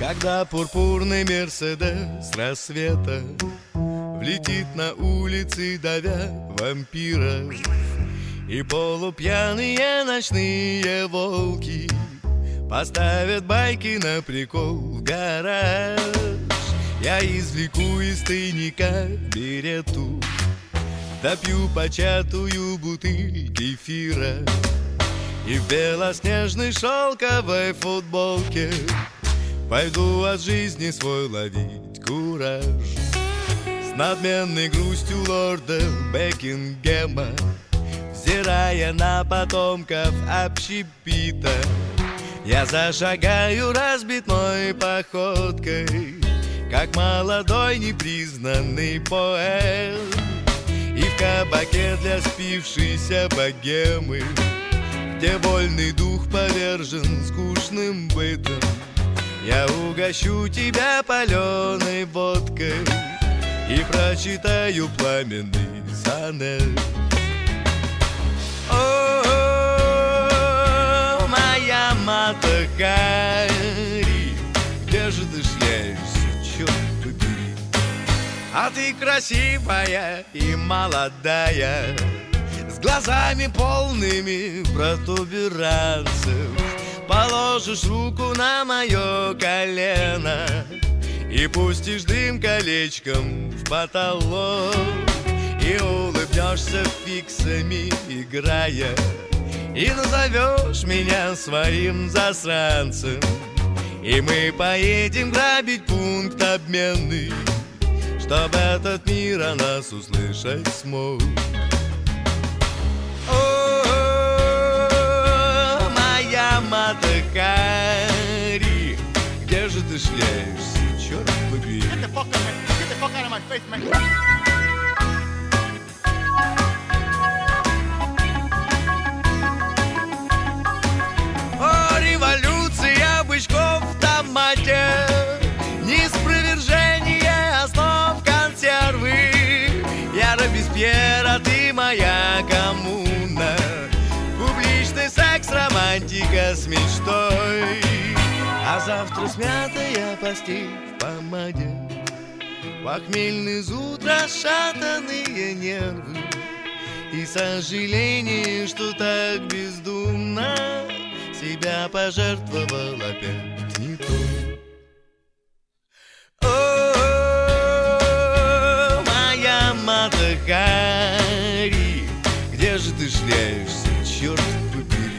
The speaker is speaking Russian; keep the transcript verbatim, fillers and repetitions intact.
Когда пурпурный Мерседес с рассвета влетит на улицы, давя вампиров, и полупьяные ночные волки поставят байки на прикол в гараж, я извлеку из тайника берету, допью початую бутыль кефира и в белоснежной шелковой футболке пойду от жизни свой ловить кураж. С надменной грустью лорда Бекингема, взирая на потомков общепита, я зашагаю разбитной походкой, как молодой непризнанный поэт. И в кабаке для спившейся богемы, где вольный дух повержен скучным бытом, я угощу тебя паленой водкой и прочитаю пламенный сонет. О, моя Мата Хари, где же ты шляешься, черт побери? А ты красивая и молодая, с глазами полными протуберанцев, положишь руку на мое колено и пустишь дым колечком в потолок, и улыбнешься фиксами играя, и назовешь меня своим засранцем, и мы поедем грабить пункт обменный, чтоб этот мир о нас услышать смог. Мата Хари, где же ты шляешься, черт побери? Get the fuck out of my face, man. О, революция бычков в томате, неспровержение основ консервы. Я Робеспьер, а ты моя коммуна, публичный секс, романтика с мечтой, а завтра смятая постель в помаде, похмельный зуд, расшатанные нервы и сожаление, что так бездумно себя пожертвовал опять не той. О, моя Мата Хари, где же ты шляешься, черт побери?